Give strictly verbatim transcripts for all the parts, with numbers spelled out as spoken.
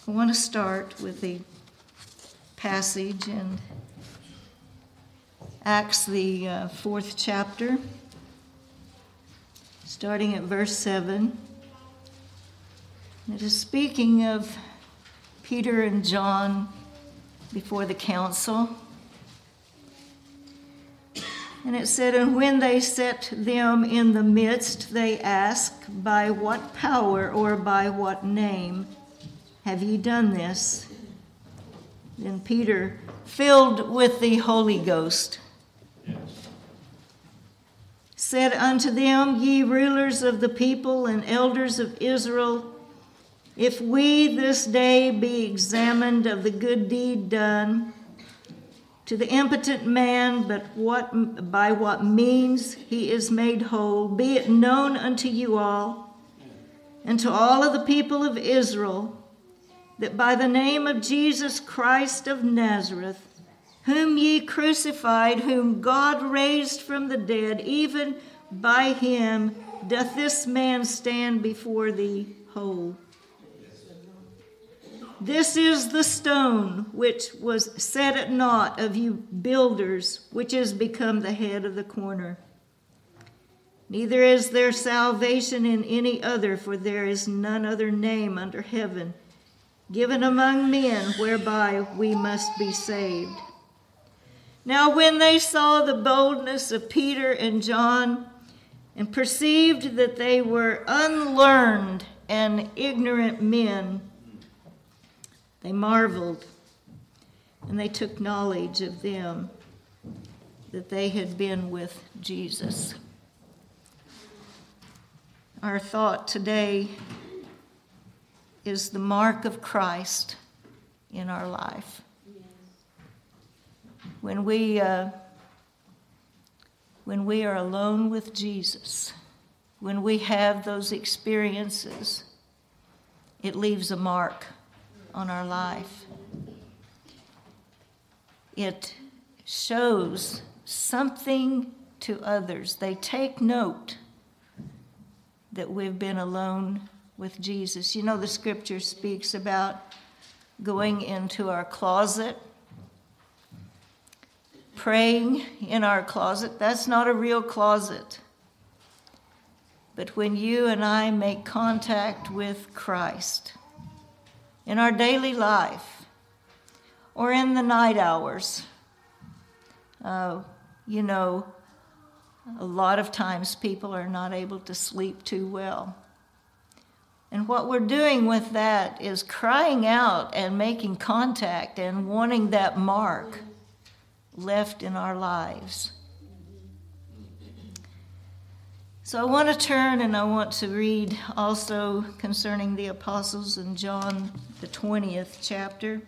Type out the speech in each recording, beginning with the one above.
I want to start with the passage in Acts, the uh, fourth chapter, starting at verse seven. It is speaking of Peter and John before the council. And it said, "And when they set them in the midst, they asked, By what power or by what name have ye done this?" Then Peter, filled with the Holy Ghost, said unto them, Ye rulers of the people and elders of Israel, if we this day be examined of the good deed done to the impotent man, but what by what means he is made whole, be it known unto you all, and to all of the people of Israel, that by the name of Jesus Christ of Nazareth, whom ye crucified, whom God raised from the dead, even by him doth this man stand before thee whole. This is the stone which was set at naught of you builders, which is become the head of the corner. Neither is there salvation in any other, for there is none other name under heaven given among men whereby we must be saved. Now when they saw the boldness of Peter and John, and perceived that they were unlearned and ignorant men, they marveled, and they took knowledge of them that they had been with Jesus. Our thought today is the mark of Christ in our life. When we, uh, when we are alone with Jesus, when we have those experiences, it leaves a mark on our life. It shows something to others. They take note that we've been alone with Jesus. You know, the scripture speaks about going into our closet, praying in our closet. That's not a real closet. But when you and I make contact with Christ in our daily life or in the night hours, uh, you know, a lot of times people are not able to sleep too well. And what we're doing with that is crying out and making contact and wanting that mark left in our lives. So I want to turn and I want to read also concerning the apostles in John, the twentieth chapter.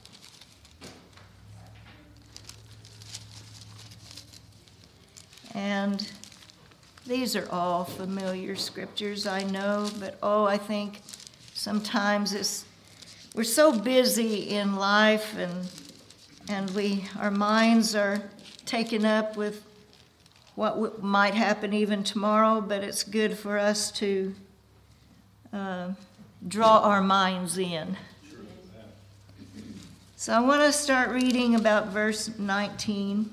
And these are all familiar scriptures, I know, but oh, I think sometimes it's we're so busy in life and and we our minds are taken up with what w- might happen even tomorrow, but it's good for us to uh, draw our minds in. So I want to start reading about verse nineteen.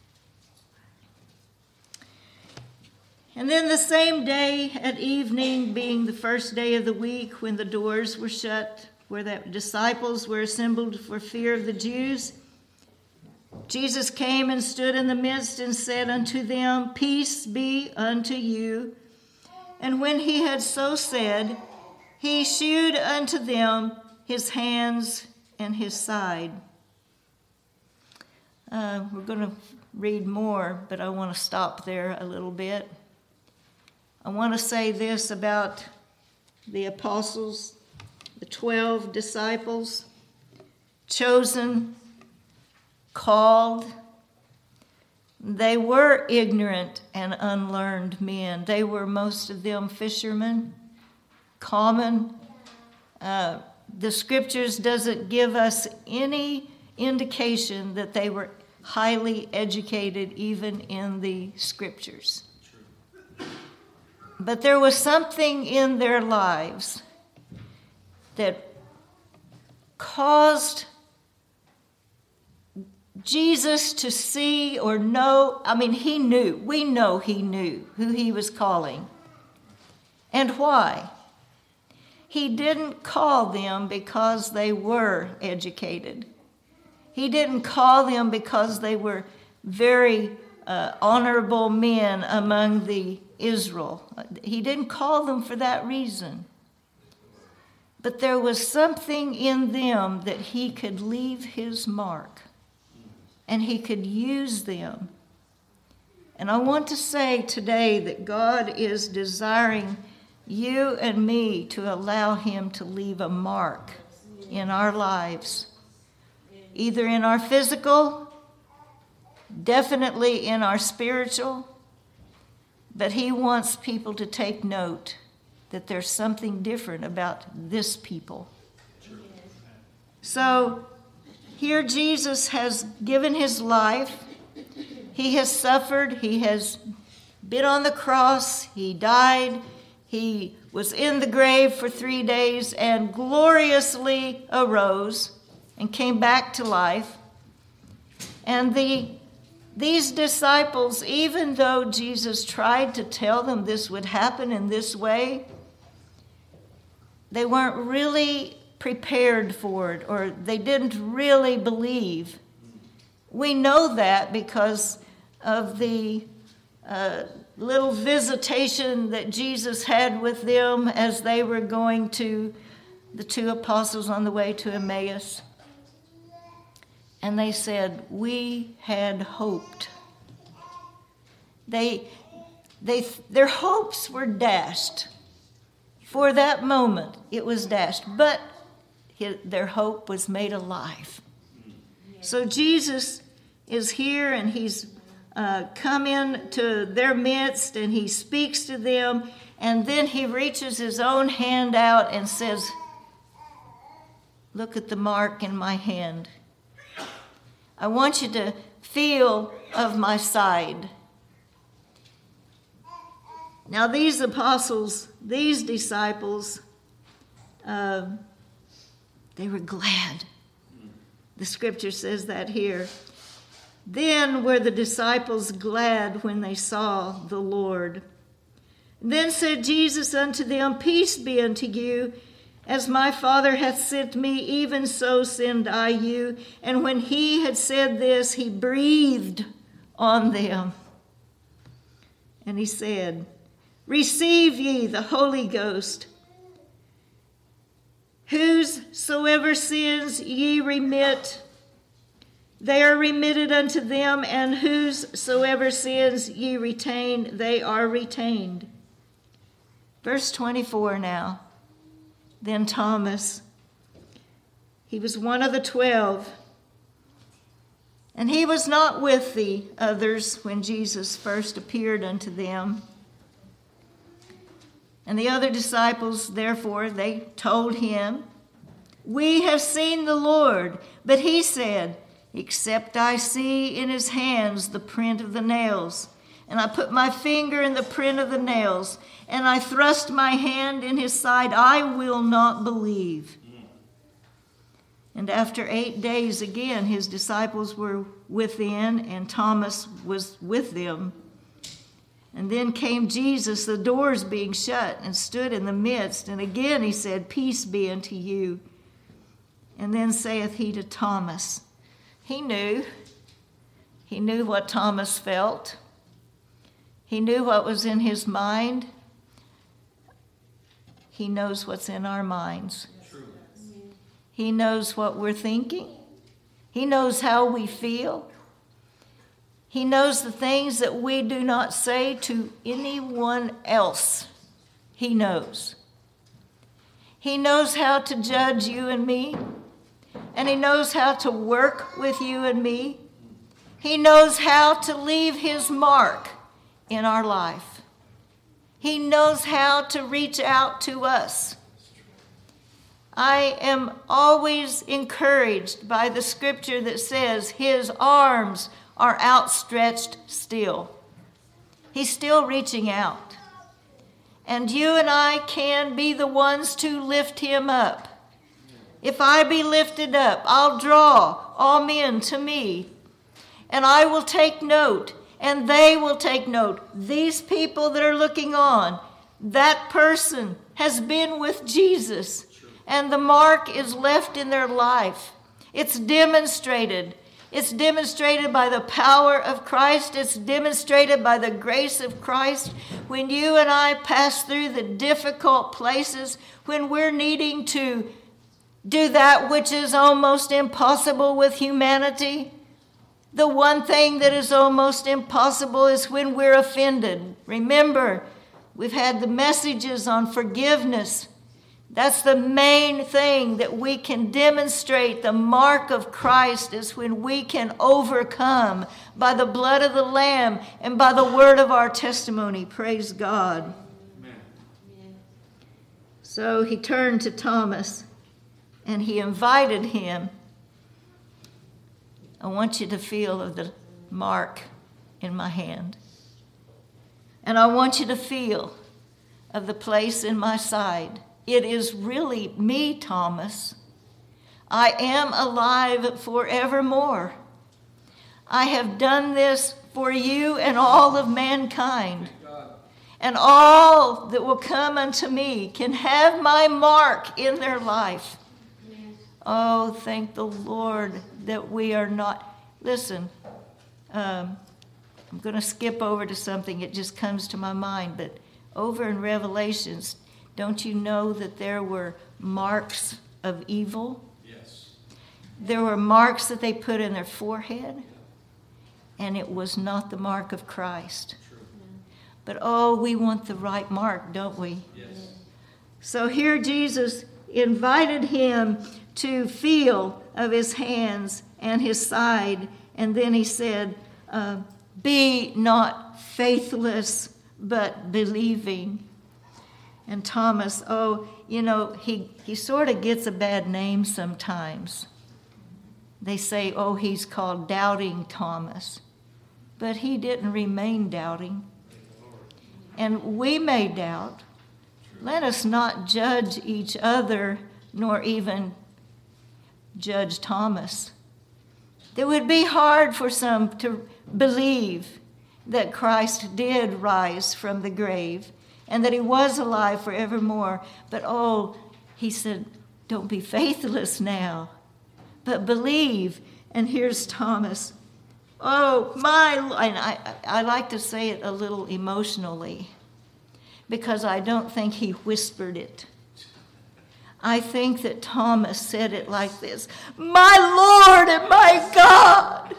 And then the same day at evening, being the first day of the week, when the doors were shut, where the disciples were assembled for fear of the Jews, Jesus came and stood in the midst and said unto them, Peace be unto you. And when he had so said, he shewed unto them his hands and his side. Uh, we're going to read more, but I want to stop there a little bit. I want to say this about the apostles, the twelve disciples, chosen, called. They were ignorant and unlearned men. They were, most of them, fishermen, common. Uh, the scriptures doesn't give us any indication that they were highly educated even in the scriptures. But there was something in their lives that caused Jesus to see or know. I mean, he knew. We know he knew who he was calling. And why? He didn't call them because they were educated. He didn't call them because they were very uh, honorable men among the Israel. He didn't call them for that reason. But there was something in them that he could leave his mark, and he could use them. And I want to say today that God is desiring you and me to allow him to leave a mark in our lives, either in our physical, definitely in our spiritual, but he wants people to take note that there's something different about this people. So here Jesus has given his life. He has suffered. He has been on the cross. He died. He was in the grave for three days and gloriously arose and came back to life. And the these disciples, even though Jesus tried to tell them this would happen in this way, they weren't really prepared for it, or they didn't really believe. We know that because of the uh, little visitation that Jesus had with them as they were going to the two apostles on the way to Emmaus. And they said, we had hoped. They, they, their hopes were dashed. For that moment, it was dashed. But his, their hope was made alive. So Jesus is here, and he's uh, come into their midst, and he speaks to them. And then he reaches his own hand out and says, look at the mark in my hand. I want you to feel of my side. Now these apostles, these disciples, uh, they were glad. The scripture says that here. Then were the disciples glad when they saw the Lord. Then said Jesus unto them, peace be unto you. As my Father hath sent me, even so send I you. And when he had said this, he breathed on them. And he said, receive ye the Holy Ghost. Whosoever sins ye remit, they are remitted unto them, and whosoever sins ye retain, they are retained. Verse twenty-four now. Then Thomas, he was one of the twelve, and he was not with the others when Jesus first appeared unto them. And the other disciples, therefore, they told him, we have seen the Lord. But he said, except I see in his hands the print of the nails, and I put my finger in the print of the nails, and I thrust my hand in his side, I will not believe. And after eight days again, his disciples were within, and Thomas was with them. And then came Jesus, the doors being shut, and stood in the midst. And again he said, peace be unto you. And then saith he to Thomas. He knew. He knew what Thomas felt. He knew what was in his mind. He knows what's in our minds. True. He knows what we're thinking. He knows how we feel. He knows the things that we do not say to anyone else. He knows. He knows how to judge you and me. And he knows how to work with you and me. He knows how to leave his mark in our life. He knows how to reach out to us. I am always encouraged by the scripture that says his arms are outstretched still. He's still reaching out. And you and I can be the ones to lift him up. If I be lifted up, I'll draw all men to me. And I will take note, and they will take note. These people that are looking on, that person has been with Jesus, and the mark is left in their life. It's demonstrated. It's demonstrated by the power of Christ. It's demonstrated by the grace of Christ. When you and I pass through the difficult places, when we're needing to do that which is almost impossible with humanity, the one thing that is almost impossible is when we're offended. Remember, we've had the messages on forgiveness. That's the main thing that we can demonstrate. The mark of Christ is when we can overcome by the blood of the Lamb and by the word of our testimony. Praise God. Amen. So he turned to Thomas and he invited him. I want you to feel of the mark in my hand. And I want you to feel of the place in my side. It is really me, Thomas. I am alive forevermore. I have done this for you and all of mankind. And all that will come unto me can have my mark in their life. Oh, thank the Lord that we are not. Listen, um, I'm going to skip over to something. It just comes to my mind. But over in Revelations, don't you know that there were marks of evil? Yes. There were marks that they put in their forehead, and it was not the mark of Christ. True. But oh, we want the right mark, don't we? Yes. So here Jesus invited him to feel of his hands and his side, and then he said, uh, be not faithless, but believing. And Thomas, oh, you know, he, he sort of gets a bad name sometimes. They say, oh, he's called Doubting Thomas. But he didn't remain doubting. And we may doubt. Let us not judge each other, nor even judge Thomas. It would be hard for some to believe that Christ did rise from the grave and that he was alive forevermore. But oh, he said, don't be faithless now, but believe. And here's Thomas. Oh, my, and I, I like to say it a little emotionally because I don't think he whispered it. I think that Thomas said it like this, my Lord and my God.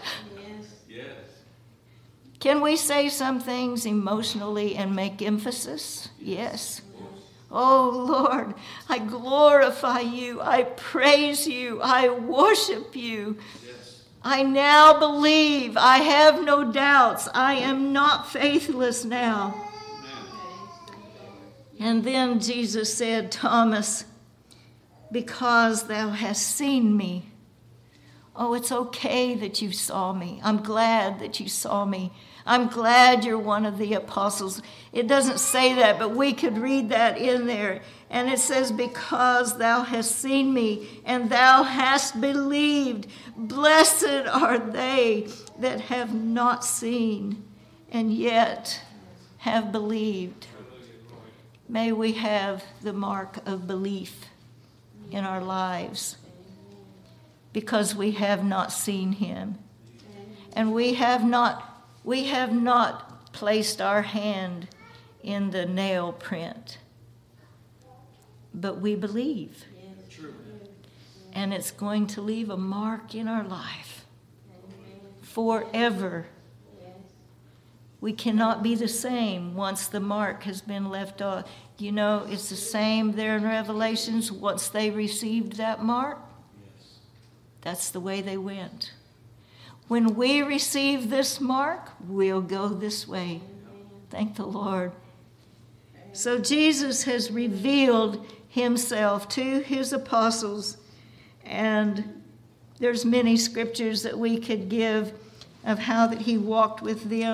Can we say some things emotionally and make emphasis? Yes. Oh, Lord, I glorify you. I praise you. I worship you. Yes. I now believe. I have no doubts. I am not faithless now. Amen. And then Jesus said, Thomas, because thou hast seen me. Oh, it's okay that you saw me. I'm glad that you saw me. I'm glad you're one of the apostles. It doesn't say that, but we could read that in there. And it says, because thou hast seen me and thou hast believed, blessed are they that have not seen and yet have believed. May we have the mark of belief in our lives because we have not seen him. And we have not We have not placed our hand in the nail print, but we believe. And it's going to leave a mark in our life forever. We cannot be the same once the mark has been left off. You know, it's the same there in Revelations. Once they received that mark, that's the way they went. When we receive this mark, we'll go this way. Thank the Lord. So Jesus has revealed himself to his apostles, and there's many scriptures that we could give of how that he walked with them.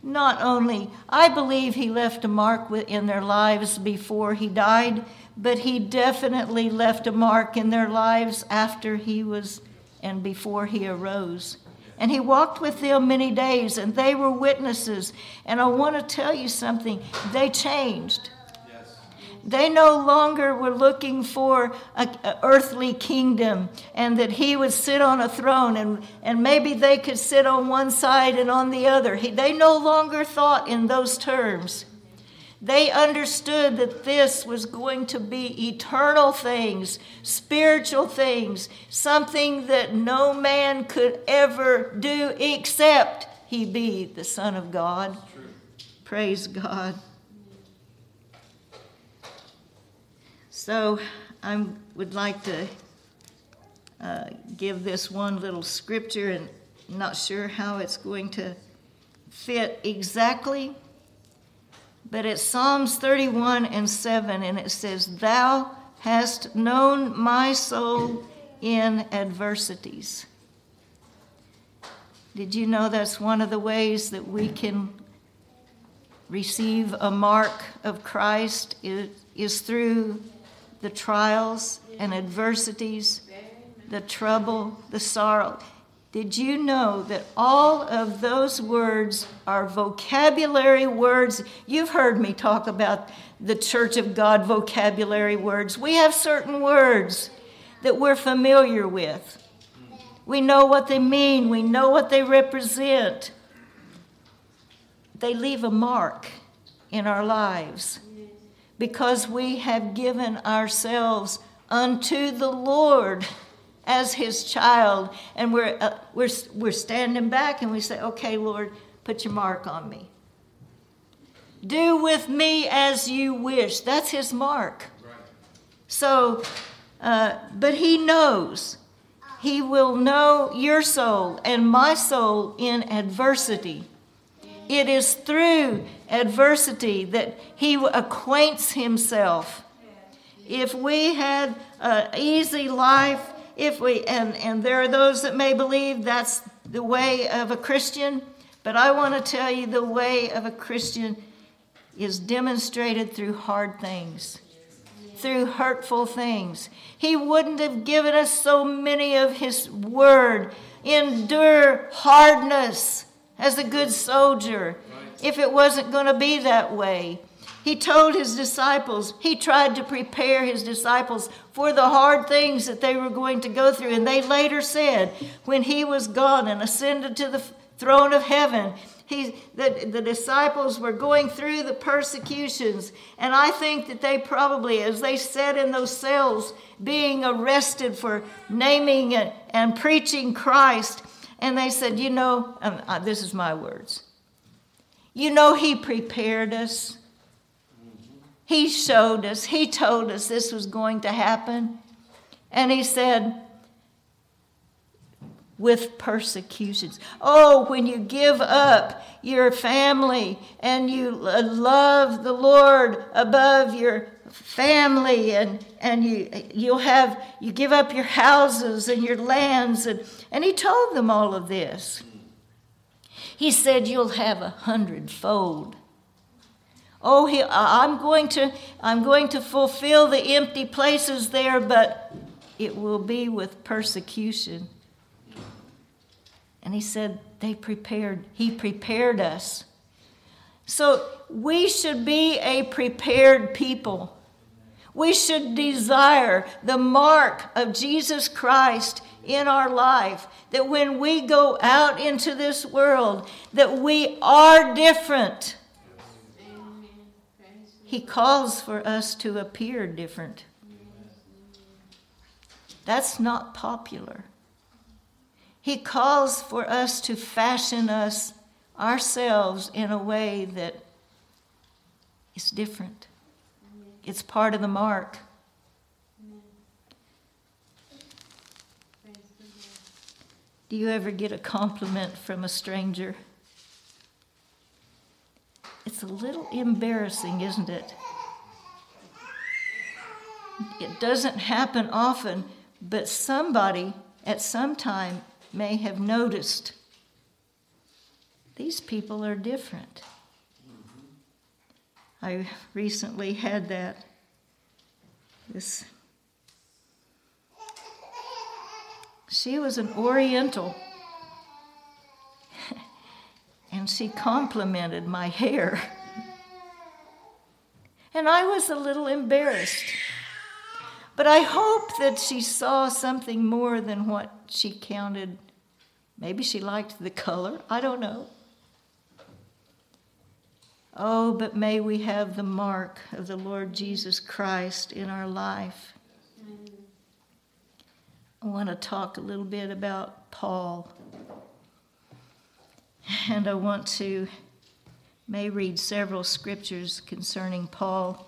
not only, I believe he left a mark in their lives before he died, but he definitely left a mark in their lives after he was and before he arose. And he walked with them many days, and they were witnesses. And I want to tell you something. They changed. Yes. They no longer were looking for an earthly kingdom and that he would sit on a throne and, and maybe they could sit on one side and on the other. He, they no longer thought in those terms. They understood that this was going to be eternal things, spiritual things, something that no man could ever do except he be the Son of God. Praise God. So I would like to uh, give this one little scripture, and not sure how it's going to fit exactly. But it's Psalms thirty-one and seven, and it says, "Thou hast known my soul in adversities." Did you know that's one of the ways that we can receive a mark of Christ is, is through the trials and adversities, the trouble, the sorrow? Did you know that all of those words are vocabulary words? You've heard me talk about the Church of God vocabulary words. We have certain words that we're familiar with. We know what they mean. We know what they represent. They leave a mark in our lives because we have given ourselves unto the Lord as his child, and we're uh, we're we're standing back and we say, "Okay, Lord, put your mark on me. Do with me as you wish." That's his mark. Right. So, uh, but he knows. He will know your soul and my soul in adversity. It is through adversity that he acquaints himself. If we had an easy life, If we and, and there are those that may believe that's the way of a Christian, but I want to tell you the way of a Christian is demonstrated through hard things, through hurtful things. He wouldn't have given us so many of his word. Endure hardness as a good soldier if it wasn't going to be that way. He told his disciples, he tried to prepare his disciples for the hard things that they were going to go through. And they later said, when he was gone and ascended to the throne of heaven, he, the, the disciples were going through the persecutions. And I think that they probably, as they sat in those cells, being arrested for naming and, and preaching Christ, and they said, you know, um, uh, this is my words, you know, he prepared us. He showed us, he told us this was going to happen. And he said, with persecutions. Oh, when you give up your family and you love the Lord above your family, and, and you you'll have you give up your houses and your lands, and, and he told them all of this. He said, you'll have a hundredfold. Oh, he, I'm going to, I'm going to fulfill the empty places there, but it will be with persecution. And he said, they prepared, he prepared us. So we should be a prepared people. We should desire the mark of Jesus Christ in our life, that when we go out into this world, that we are different. He calls for us to appear different. That's not popular. He calls for us to fashion us ourselves in a way that is different. It's part of the mark. Do you ever get a compliment from a stranger? It's a little embarrassing, isn't it? It doesn't happen often, but somebody at some time may have noticed. these people are different. I recently had that. This. She was an Oriental. And she complimented my hair. And I was a little embarrassed. But I hope that she saw something more than what she counted. Maybe she liked the color. I don't know. Oh, but may we have the mark of the Lord Jesus Christ in our life. I want to talk a little bit about Paul. And I want to may read several scriptures concerning Paul.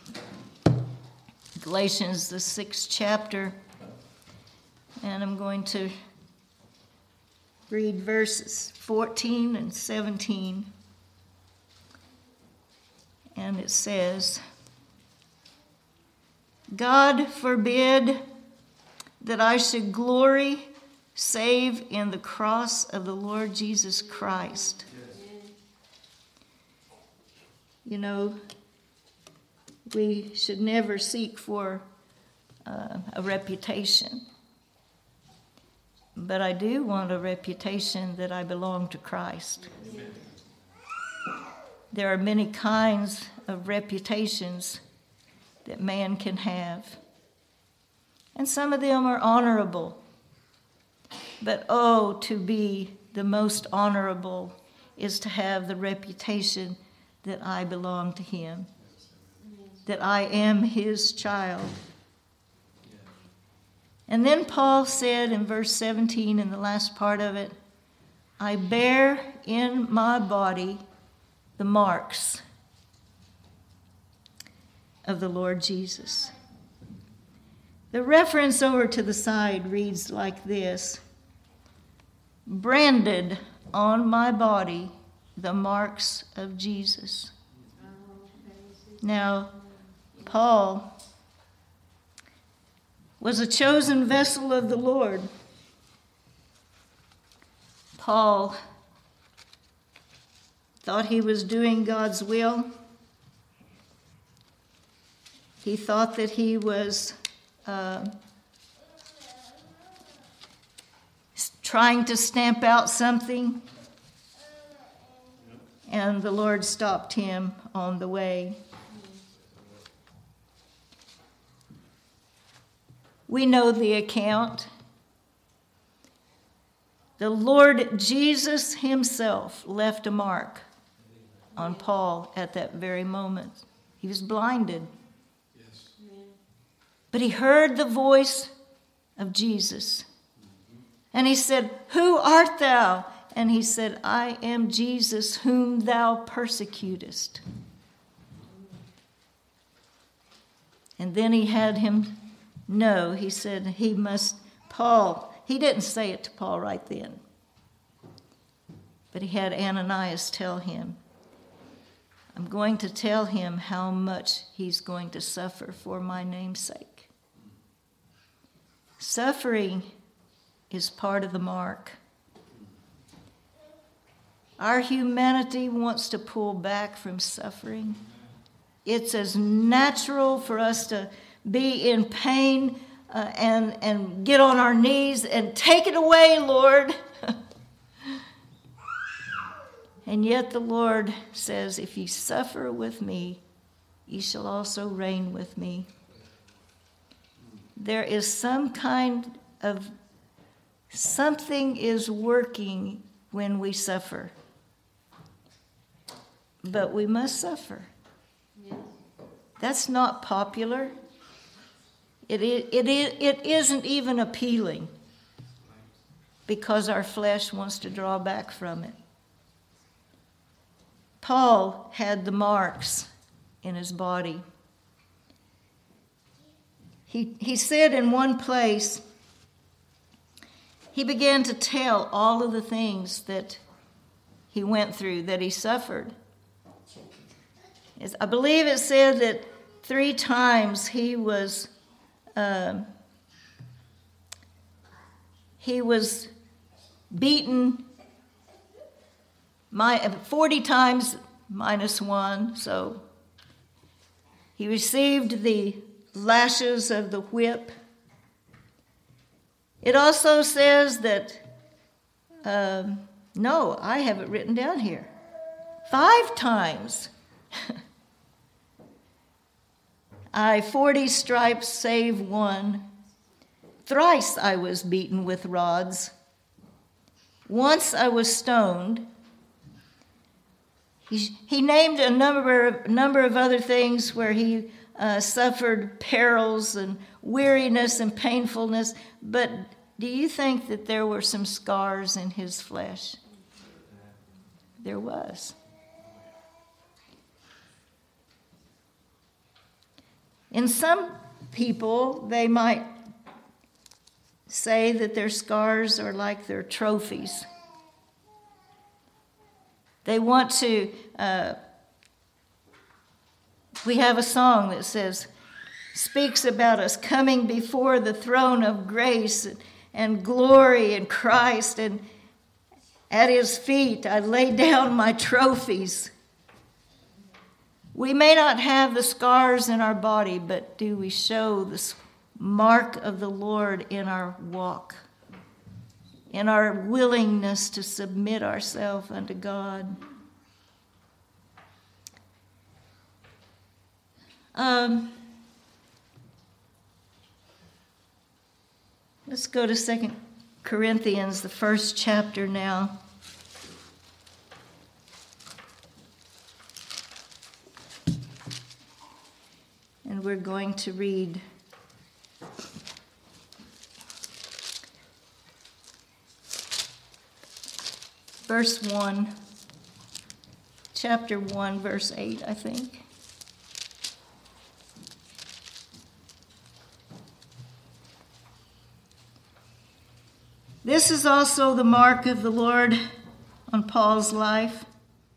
Galatians, the sixth chapter. And I'm going to read verses fourteen and seventeen. And it says, God forbid that I should glory save in the cross of the Lord Jesus Christ. Yes. You know, we should never seek for uh, a reputation. But I do want a reputation that I belong to Christ. Amen. There are many kinds of reputations that man can have. And some of them are honorable. But oh, to be the most honorable is to have the reputation that I belong to him, that I am his child. And then Paul said in verse seventeen, in the last part of it, I bear in my body the marks of the Lord Jesus. The reference over to the side reads like this: branded on my body the marks of Jesus. Now, Paul was a chosen vessel of the Lord. Paul thought he was doing God's will. He thought that he was uh, trying to stamp out something, and the Lord stopped him on the way. We know the account. The Lord Jesus himself left a mark on Paul at that very moment. He was blinded. Yes. But he heard the voice of Jesus. And he said, who art thou? And he said, I am Jesus whom thou persecutest. And then he had him know, he said he must, Paul, he didn't say it to Paul right then. But he had Ananias tell him, I'm going to tell him how much he's going to suffer for my name's sake. Suffering is part of the mark. Our humanity wants to pull back from suffering. It's as natural for us to be in pain uh, and, and get on our knees and take it away, Lord. And yet the Lord says, if ye suffer with me, ye shall also reign with me. There is some kind of, something is working when we suffer. But we must suffer. Yes. That's not popular. It, it, it, it isn't even appealing because our flesh wants to draw back from it. Paul had the marks in his body. He, he said in one place, he began to tell all of the things that he went through, that he suffered. I believe it said that three times he was uh, he was beaten my, forty times minus one, so he received the lashes of the whip. It also says that, um, no, I have it written down here, five times. I forty stripes save one. Thrice I was beaten with rods. Once I was stoned. He, he named a number of, number of other things where he uh, suffered perils and weariness and painfulness. But do you think that there were some scars in his flesh? There was. In some people, they might say that their scars are like their trophies. They want to, uh, we have a song that says, speaks about us coming before the throne of grace and glory in Christ, and at his feet I lay down my trophies. We may not have the scars in our body, but do we show the mark of the Lord in our walk, in our willingness to submit ourselves unto God? Um, let's go to Second Corinthians, the first chapter now. And we're going to read verse one, chapter one, verse eight, I think. This is also the mark of the Lord on Paul's life.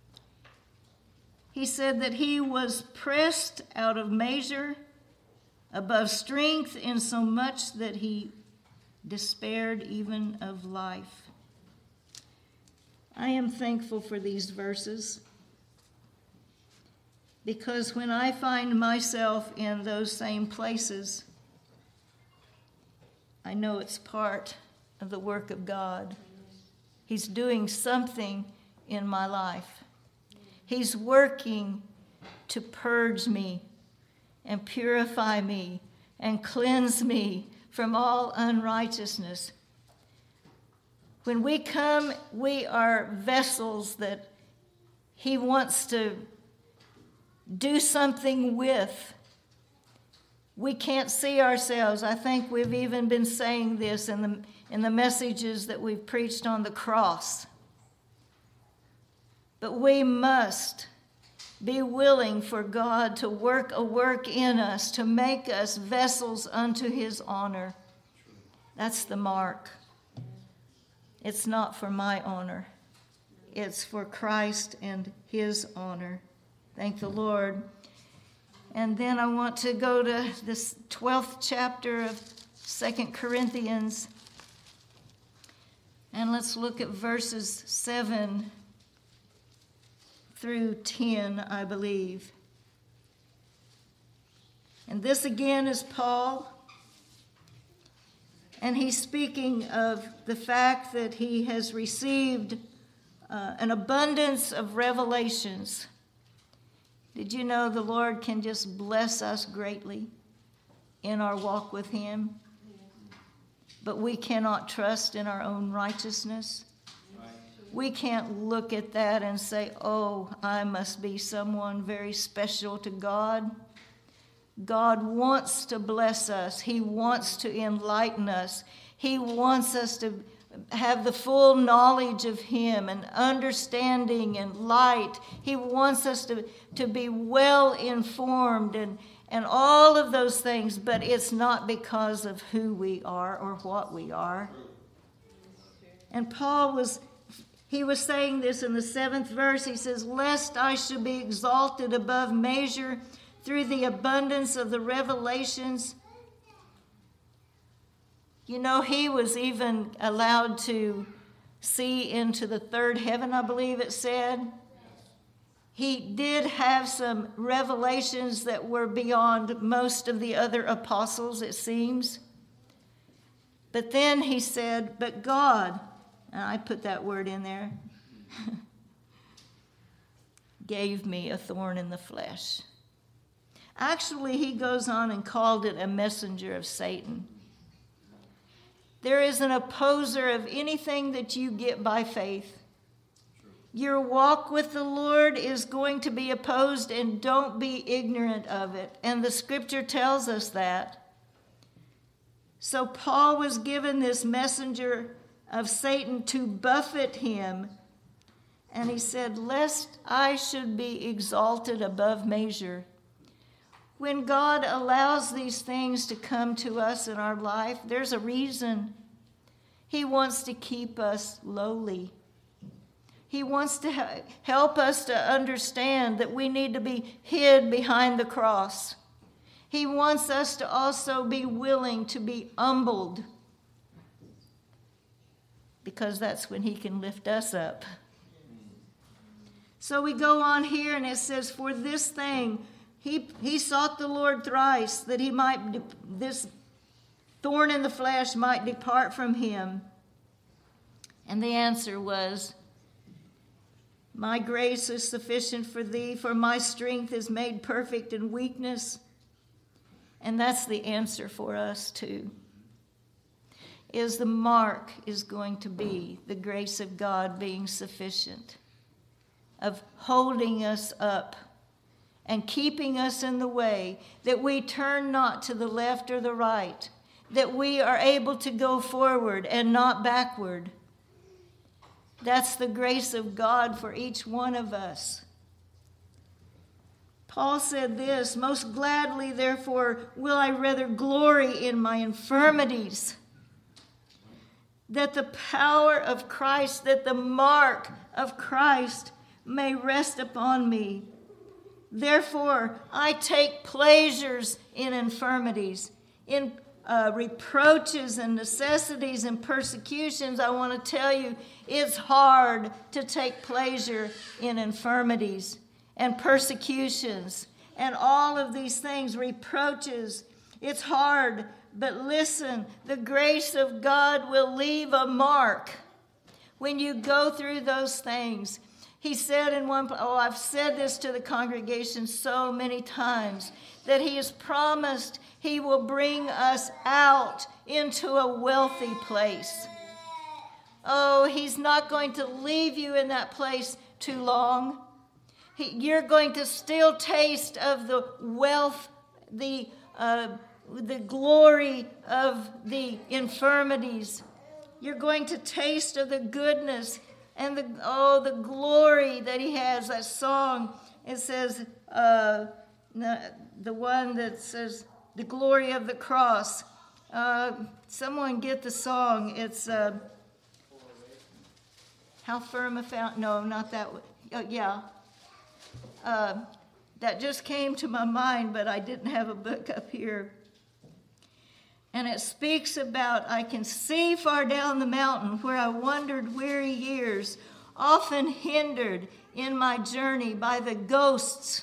He said that he was pressed out of measure, above strength, insomuch that he despaired even of life. I am thankful for these verses, because when I find myself in those same places, I know it's part of the work of God. He's doing something in my life. He's working to purge me and purify me and cleanse me from all unrighteousness. When we come, we are vessels that he wants to do something with. We can't see ourselves. I think we've even been saying this in the, in the messages that we've preached on the cross. But we must be willing for God to work a work in us, to make us vessels unto his honor. That's the mark. It's not for my honor. It's for Christ and his honor. Thank the Lord. And then I want to go to this twelfth chapter of Second Corinthians. And let's look at verses seven through ten, I believe. And this again is Paul. And he's speaking of the fact that he has received uh, an abundance of revelations. Did you know the Lord can just bless us greatly in our walk with him? But we cannot trust in our own righteousness. We can't look at that and say, oh, I must be someone very special to God. God wants to bless us. He wants to enlighten us. He wants us to have the full knowledge of him and understanding and light. He wants us to, to be well informed and, and all of those things, but it's not because of who we are or what we are. And Paul was, he was saying this in the seventh verse. He says, lest I should be exalted above measure through the abundance of the revelations. You know, he was even allowed to see into the third heaven, I believe it said. He did have some revelations that were beyond most of the other apostles, it seems. But then he said, but God, and I put that word in there, gave me a thorn in the flesh. Actually, he goes on and called it a messenger of Satan. There is an opposer of anything that you get by faith. Your walk with the Lord is going to be opposed, and don't be ignorant of it. And the scripture tells us that. So Paul was given this messenger of Satan to buffet him. And he said, lest I should be exalted above measure. When God allows these things to come to us in our life, there's a reason. He wants to keep us lowly. He wants to help us to understand that we need to be hid behind the cross. He wants us to also be willing to be humbled, because that's when he can lift us up. So we go on here and it says, for this thing, he, he sought the Lord thrice, that he might, this thorn in the flesh might depart from him. And the answer was, my grace is sufficient for thee, for my strength is made perfect in weakness. And that's the answer for us too. Is the mark is going to be the grace of God being sufficient, of holding us up and keeping us in the way, that we turn not to the left or the right, that we are able to go forward and not backward. That's the grace of God for each one of us. Paul said this, most gladly, therefore, will I rather glory in my infirmities, that the power of Christ, that the mark of Christ may rest upon me. Therefore, I take pleasures in infirmities, in uh, reproaches and necessities and persecutions. I want to tell you, it's hard to take pleasure in infirmities and persecutions and all of these things, reproaches. It's hard, but listen, the grace of God will leave a mark when you go through those things. He said in one, oh, I've said this to the congregation so many times, that he has promised he will bring us out into a wealthy place. Oh, he's not going to leave you in that place too long. He, you're going to still taste of the wealth, the uh, the glory of the infirmities. You're going to taste of the goodness and the oh the glory that he has. That song, it says uh, the one that says the glory of the cross. Uh, someone get the song. It's uh, how firm a fountain. No, not that one. Oh, yeah. Uh, that just came to my mind, but I didn't have a book up here. And it speaks about, I can see far down the mountain where I wandered weary years, often hindered in my journey by the ghosts.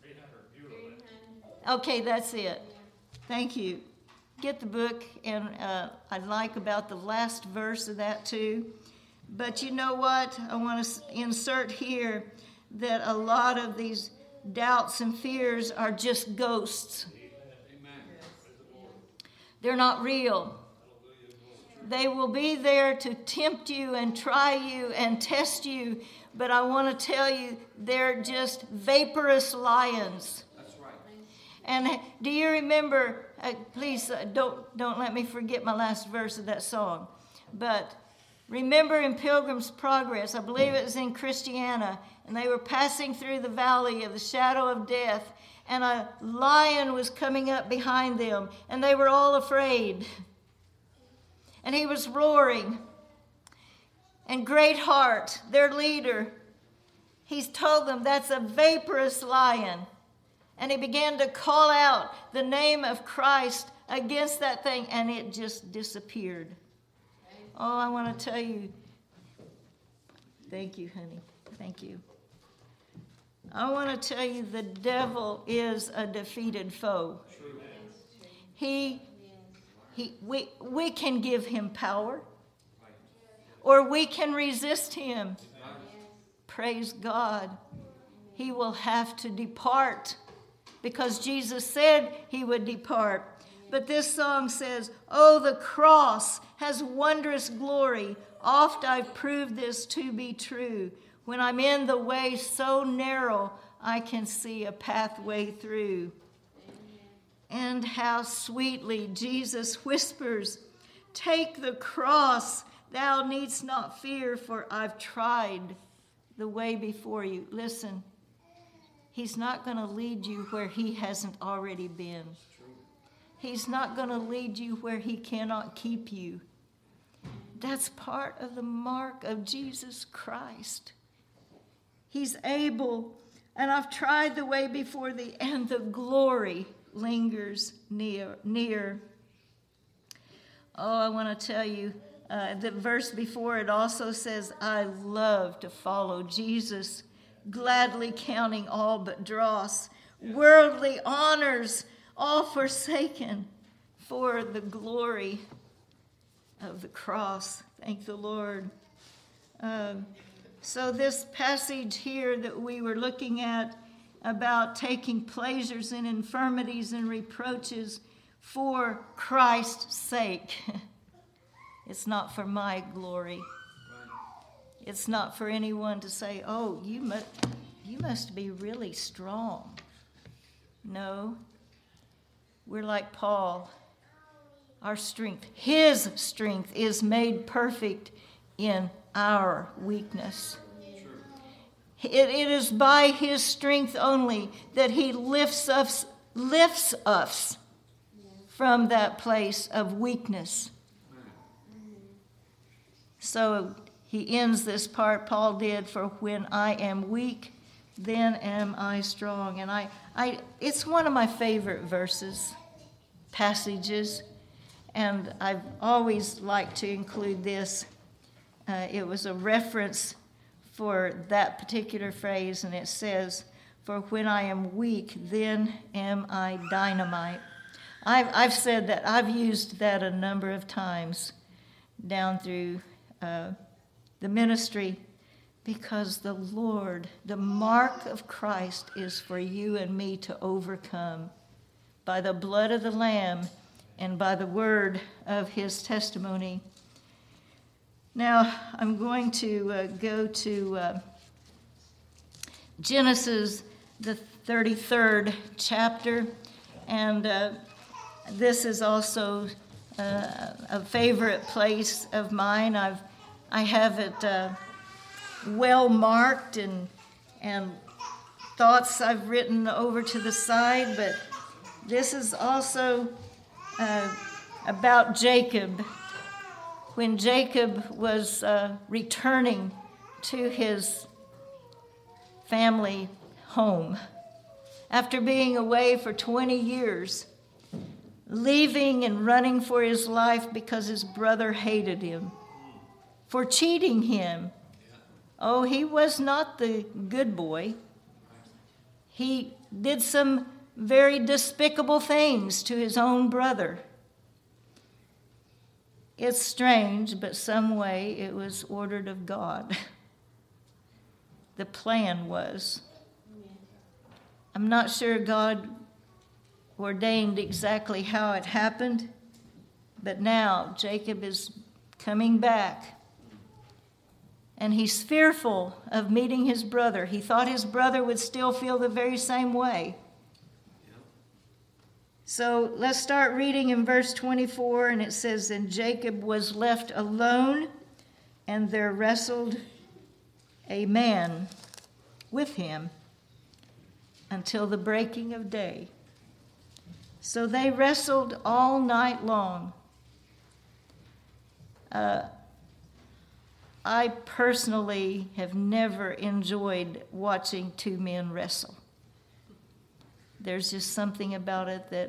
Okay, that's it. Thank you. Get the book, and uh, I like about the last verse of that too. But you know what? I want to insert here that a lot of these doubts and fears are just ghosts. They're not real. They will be there to tempt you and try you and test you, but I want to tell you, they're just vaporous lions. That's right. And do you remember, uh, please uh, don't, don't let me forget my last verse of that song, but remember in Pilgrim's Progress, I believe it was in Christiana, and they were passing through the valley of the shadow of death, and a lion was coming up behind them, and they were all afraid. And he was roaring. And Greatheart, their leader, he's told them that's a vaporous lion. And he began to call out the name of Christ against that thing, and it just disappeared. Oh, I want to tell you, Thank you, honey. Thank you. I want to tell you the devil is a defeated foe. He, he, we, we can give him power, or we can resist him. Praise God. He will have to depart because Jesus said he would depart. But this song says, oh, the cross has wondrous glory. Oft I've proved this to be true. When I'm in the way so narrow, I can see a pathway through. And how sweetly Jesus whispers, take the cross, thou needst not fear, for I've tried the way before you. Listen, he's not going to lead you where he hasn't already been. He's not going to lead you where he cannot keep you. That's part of the mark of Jesus Christ. He's able, and I've tried the way before thee, and the glory lingers near. near. Oh, I want to tell you, uh, the verse before it also says, I love to follow Jesus, gladly counting all but dross, worldly honors all forsaken for the glory of the cross. Thank the Lord. Um, so this passage here that we were looking at about taking pleasures in infirmities and reproaches for Christ's sake. It's not for my glory. It's not for anyone to say, oh, you must, you must be really strong. No. We're like Paul. Our strength, his strength is made perfect in our weakness. It, it is by his strength only that he lifts us, lifts us from that place of weakness. So he ends this part, Paul did, for when I am weak, then am I strong. And I, I it's one of my favorite verses, passages. And I've always liked to include this. Uh, it was a reference for that particular phrase, and it says, for when I am weak, then am I dynamite. I've, I've said that. I've used that a number of times down through uh, the ministry, because the Lord, the mark of Christ, is for you and me to overcome by the blood of the Lamb and by the word of his testimony. Now, I'm going to uh, go to uh, Genesis, the thirty-third chapter, and uh, this is also uh, a favorite place of mine. I've, I have it uh, well marked and and thoughts I've written over to the side, but this is also Uh, about Jacob. When Jacob was uh, returning to his family home after being away for twenty years, leaving and running for his life because his brother hated him for cheating him. Oh, he was not the good boy. He did some very despicable things to his own brother. It's strange, but some way it was ordered of God. The plan was. I'm not sure God ordained exactly how it happened, but now Jacob is coming back. And he's fearful of meeting his brother. He thought his brother would still feel the very same way. So let's start reading in verse twenty-four, and it says, and Jacob was left alone, and there wrestled a man with him until the breaking of day. So they wrestled all night long. Uh, I personally have never enjoyed watching two men wrestle. There's just something about it that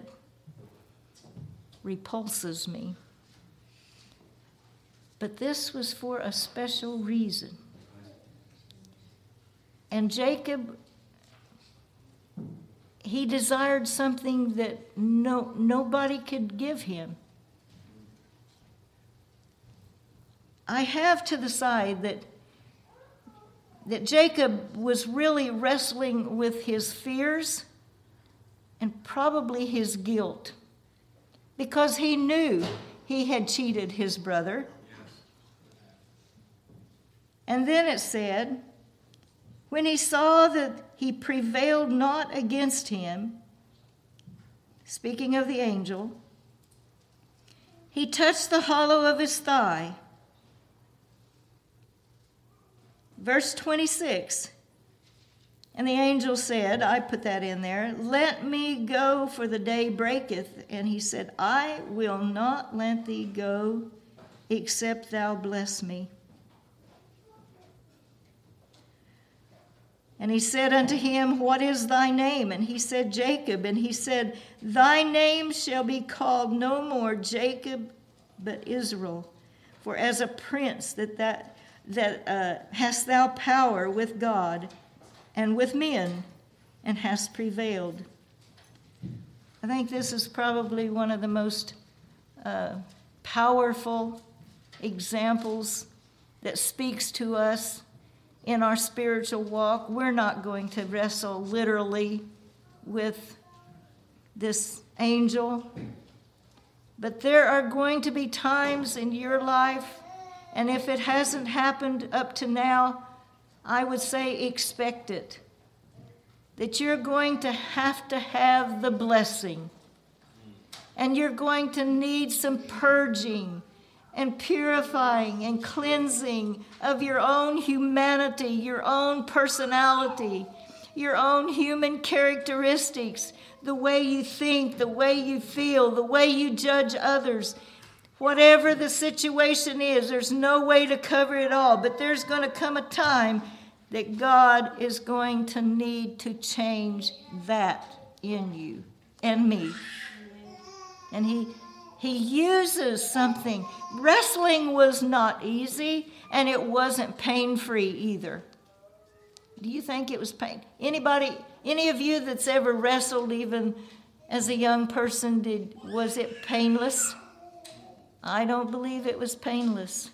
repulses me. But this was for a special reason. And Jacob, he desired something that no nobody could give him. I have to the side that that Jacob was really wrestling with his fears and probably his guilt, because he knew he had cheated his brother. And then it said, when he saw that he prevailed not against him, speaking of the angel, he touched the hollow of his thigh. Verse twenty-six, and the angel said, I put that in there, let me go, for the day breaketh. And he said, I will not let thee go, except thou bless me. And he said unto him, what is thy name? And he said, Jacob. And he said, thy name shall be called no more Jacob, but Israel. For as a prince that that that uh, hast thou power with God and with men, and hast prevailed. I think this is probably one of the most uh, powerful examples that speaks to us in our spiritual walk. We're not going to wrestle literally with this angel, but there are going to be times in your life, and if it hasn't happened up to now, I would say expect it, that you're going to have to have the blessing, and you're going to need some purging and purifying and cleansing of your own humanity, your own personality, your own human characteristics, the way you think, the way you feel, the way you judge others. Whatever the situation is, there's no way to cover it all, but there's going to come a time that God is going to need to change that in you and me. And he he uses something. Wrestling was not easy, and it wasn't pain-free either. Do you think it was pain? Anybody, any of you that's ever wrestled even as a young person, did was it painless? I don't believe it was painless.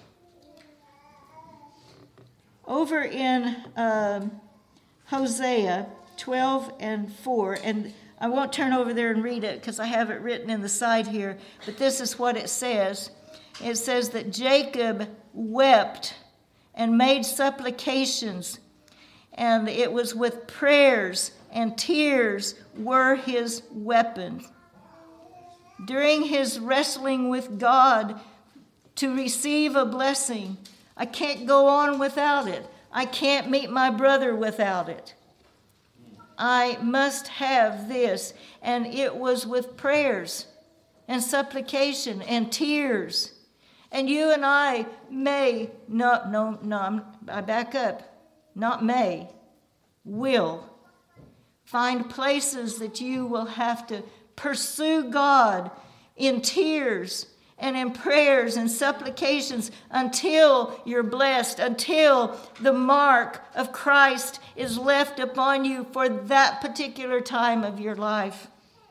Over in um, Hosea twelve and four, and I won't turn over there and read it because I have it written in the side here, but this is what it says. It says that Jacob wept and made supplications, and it was with prayers and tears were his weapons. During his wrestling with God to receive a blessing, I can't go on without it. I can't meet my brother without it. I must have this. And it was with prayers and supplication and tears. And you and I may, no, no, no, I back up, not may, will find places that you will have to pursue God in tears and in prayers and supplications until you're blessed, until the mark of Christ is left upon you for that particular time of your life.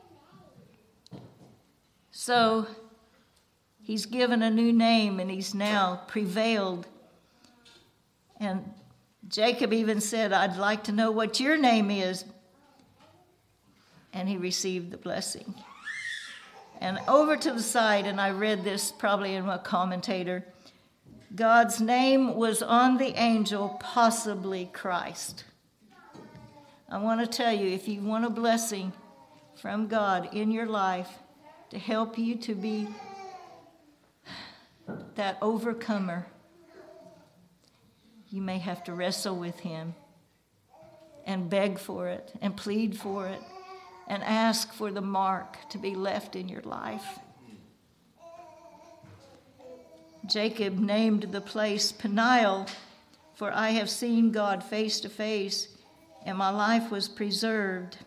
So he's given a new name, and he's now prevailed. And Jacob even said, I'd like to know what your name is. And he received the blessing. And over to the side, and I read this probably in a commentator, God's name was on the angel, possibly Christ. I want to tell you, if you want a blessing from God in your life to help you to be that overcomer, you may have to wrestle with him and beg for it and plead for it and ask for the mark to be left in your life. Jacob named the place Peniel, for I have seen God face to face, and my life was preserved.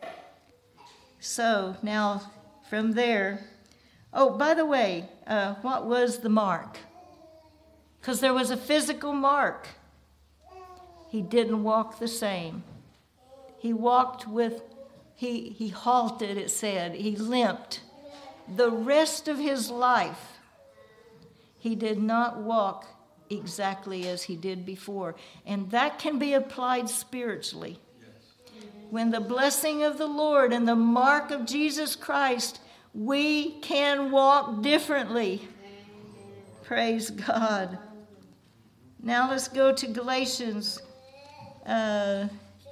So now from there, oh, by the way, uh, what was the mark? Because there was a physical mark. he didn't walk the same. He walked with, he, he halted, it said. He limped. The rest of his life, he did not walk exactly as he did before. And that can be applied spiritually. When the blessing of the Lord and the mark of Jesus Christ, we can walk differently. Praise God. Now let's go to Galatians. Uh,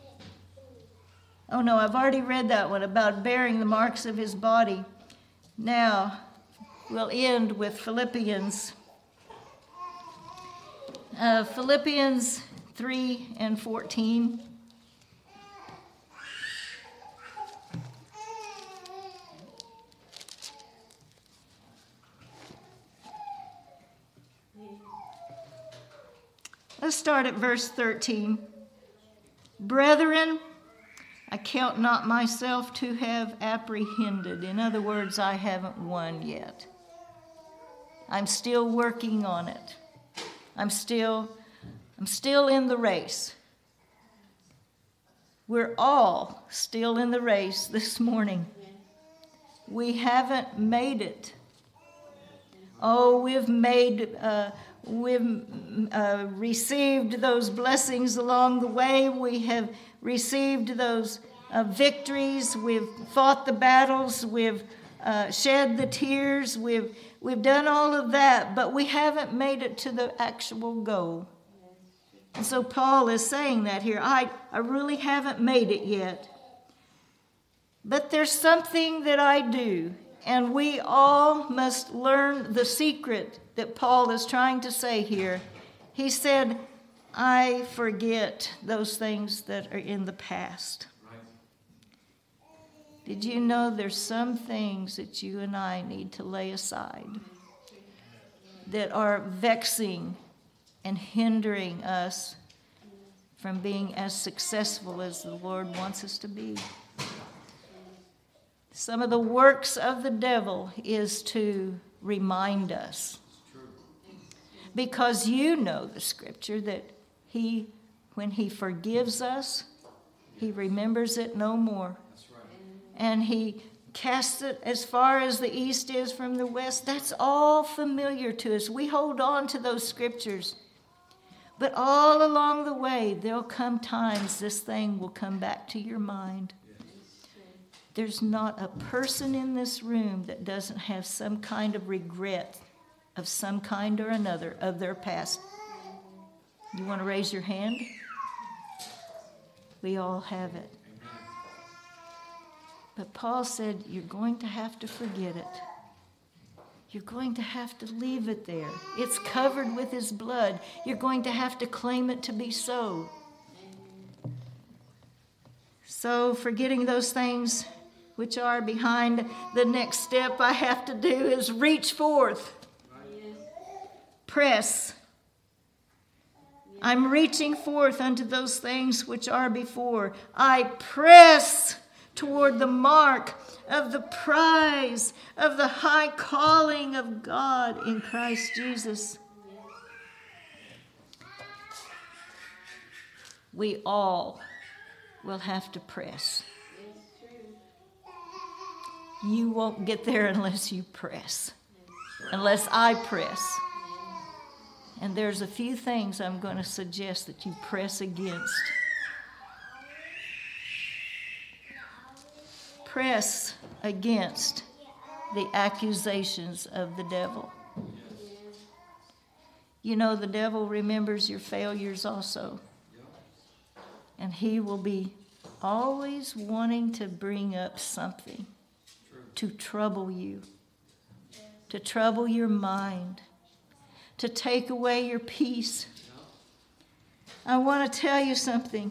oh no, I've already read that one about bearing the marks of his body. Now we'll end with Philippians. Uh, Philippians three and fourteen. Let's start at verse thirteen. Brethren, I count not myself to have apprehended. In other words, I haven't won yet. I'm still working on it. I'm still, I'm still in the race. We're all still in the race this morning. We haven't made it. Oh, we've made, uh, we've uh, received those blessings along the way. We have received those uh, victories. We've fought the battles. We've uh, shed the tears. We've we've done all of that, but we haven't made it to the actual goal. And so Paul is saying that here. I I really haven't made it yet. But there's something that I do. And we all must learn the secret that Paul is trying to say here. He said, I forget those things that are in the past. Right. Did you know there's some things that you and I need to lay aside that are vexing and hindering us from being as successful as the Lord wants us to be? Some of the works of the devil is to remind us. Because you know the scripture that he, when he forgives us, he remembers it no more. And he casts it as far as the east is from the west. That's all familiar to us. We hold on to those scriptures. But all along the way, there'll come times this thing will come back to your mind. There's not a person in this room that doesn't have some kind of regret of some kind or another of their past. You want to raise your hand? We all have it. But Paul said, you're going to have to forget it. You're going to have to leave it there. It's covered with his blood. You're going to have to claim it to be so. So forgetting those things which are behind, the next step I have to do is reach forth. Press. I'm reaching forth unto those things which are before. I press toward the mark of the prize of the high calling of God in Christ Jesus. We all will have to press. You won't get there unless you press, unless I press. And there's a few things I'm going to suggest that you press against. Press against the accusations of the devil. You know, the devil remembers your failures also. And he will be always wanting to bring up something to trouble you, to trouble your mind, to take away your peace. I want to tell you something.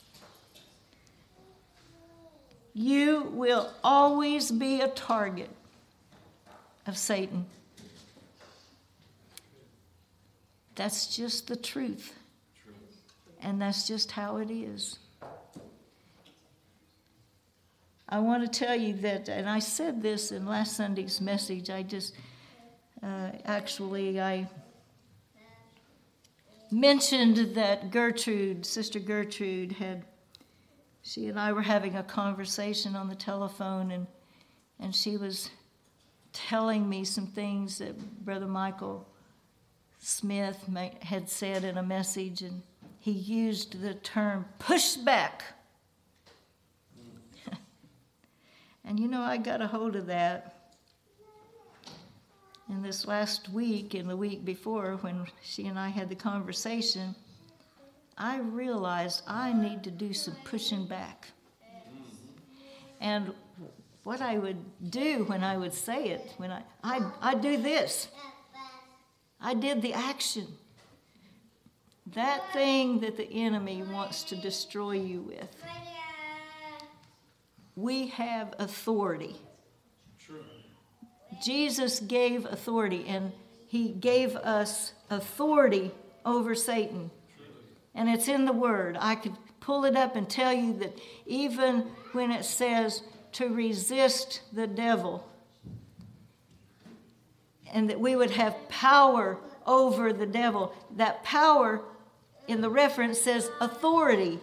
You will always be a target of Satan. That's just the truth. And that's just how it is. I want to tell you that, and I said this in last Sunday's message, I just, uh, actually, I mentioned that Gertrude, Sister Gertrude, had, she and I were having a conversation on the telephone, and and she was telling me some things that Brother Michael Smith had said in a message, and he used the term push back. And you know, I got a hold of that. And this last week and the week before, when she and I had the conversation, I realized I need to do some pushing back. And what I would do when I would say it, when I, I, I do this. I did the action. That thing that the enemy wants to destroy you with. We have authority. True. Jesus gave authority, and he gave us authority over Satan. And it's in the Word. I could pull it up and tell you that even when it says to resist the devil, and that we would have power over the devil, that power in the reference says authority.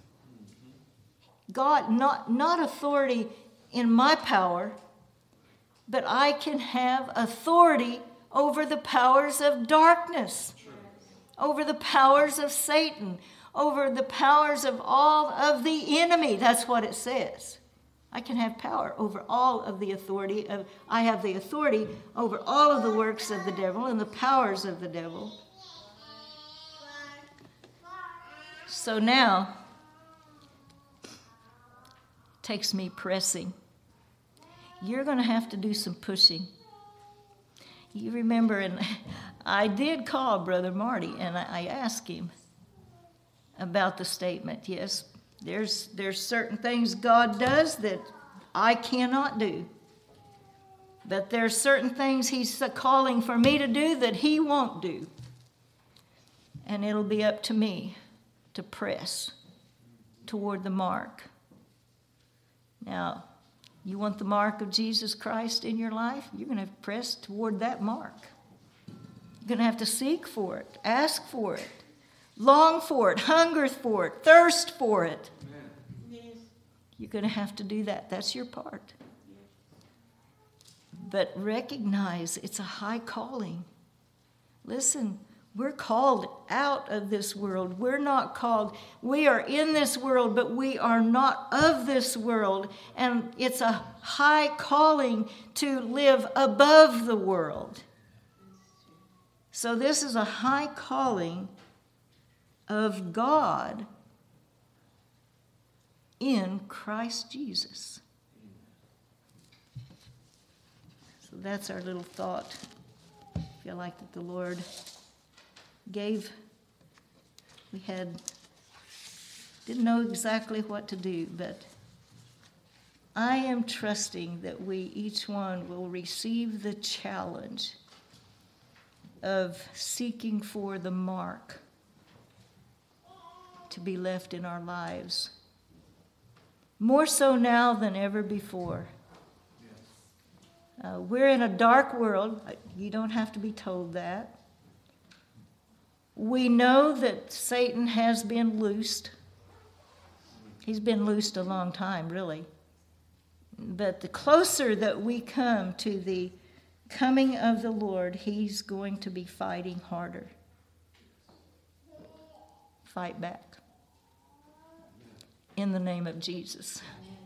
God, not, not authority in my power, but I can have authority over the powers of darkness, over the powers of Satan, over the powers of all of the enemy. That's what it says. I can have power over all of the authority of, I have the authority over all of the works of the devil and the powers of the devil. So now, it takes me pressing. You're going to have to do some pushing. You remember, and I did call Brother Marty, and I asked him about the statement. Yes, there's there's certain things God does that I cannot do. But there's certain things he's calling for me to do that he won't do. And it'll be up to me to press toward the mark. Now, you want the mark of Jesus Christ in your life? You're going to have to press toward that mark. You're going to have to seek for it, ask for it, long for it, hunger for it, thirst for it. Yes. You're going to have to do that. That's your part. But recognize it's a high calling. Listen, we're called out of this world. We're not called, we are in this world, but we are not of this world. And it's a high calling to live above the world. So this is a high calling of God in Christ Jesus. So that's our little thought. I feel like that the Lord gave, we had, didn't know exactly what to do, but I am trusting that we, each one, will receive the challenge of seeking for the mark to be left in our lives. More so now than ever before. Uh, we're in a dark world. You don't have to be told that. We know that Satan has been loosed. He's been loosed a long time, really. But the closer that we come to the coming of the Lord, he's going to be fighting harder. Fight back. In the name of Jesus.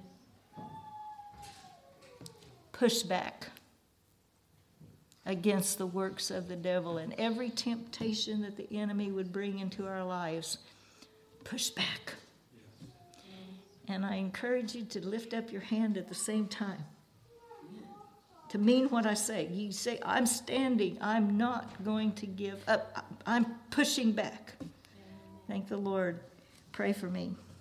Push back against the works of the devil and every temptation that the enemy would bring into our lives. Push back. And I encourage you to lift up your hand at the same time. To mean what I say. You say, I'm standing. I'm not going to give up. I'm pushing back. Thank the Lord. Pray for me.